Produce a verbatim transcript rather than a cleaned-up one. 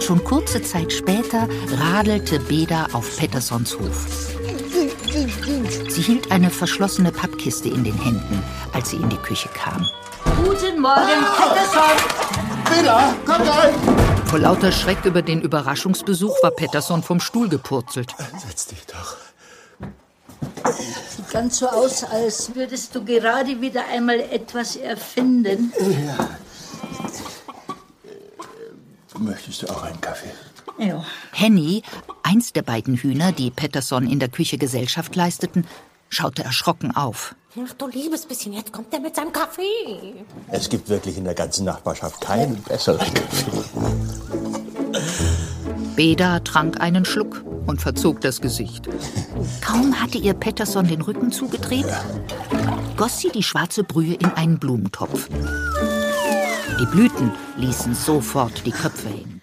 Schon kurze Zeit später radelte Beda auf Petterssons Hof. Sie hielt eine verschlossene Pappkiste in den Händen, als sie in die Küche kam. Guten Morgen, Pettersson! Beda, komm rein! Vor lauter Schreck über den Überraschungsbesuch war Pettersson vom Stuhl gepurzelt. Setz dich doch. Sieht ganz so aus, als würdest du gerade wieder einmal etwas erfinden. Ja. Möchtest du auch einen Kaffee? Ja. Henny, eins der beiden Hühner, die Pettersson in der Küche Gesellschaft leisteten, schaute erschrocken auf. Ach du liebes bisschen, jetzt kommt er mit seinem Kaffee. Es gibt wirklich in der ganzen Nachbarschaft keinen besseren Kaffee. Beda trank einen Schluck und verzog das Gesicht. Kaum hatte ihr Pettersson den Rücken zugedreht, goss sie die schwarze Brühe in einen Blumentopf. Die Blüten ließen sofort die Köpfe hängen.